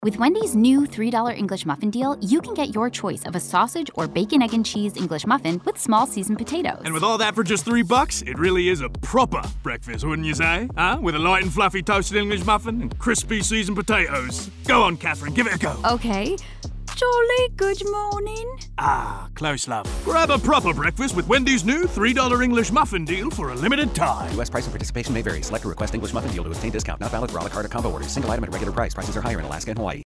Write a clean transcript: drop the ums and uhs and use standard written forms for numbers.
With Wendy's new $3 English muffin deal, you can get your choice of a sausage or bacon, egg, and cheese English muffin with small seasoned potatoes. And with all that for just $3, it really is a proper breakfast, wouldn't you say? Huh? With a light and fluffy toasted English muffin and crispy seasoned potatoes. Go on, Catherine, give it a go. Okay. Jolly good morning. Ah, close, love. Grab a proper breakfast with Wendy's new $3 English muffin deal for a limited time. U.S. price and participation may vary. Select a request English muffin deal to obtain discount. Not valid for a la carte or combo orders. Single item at regular price. Prices are higher in Alaska and Hawaii.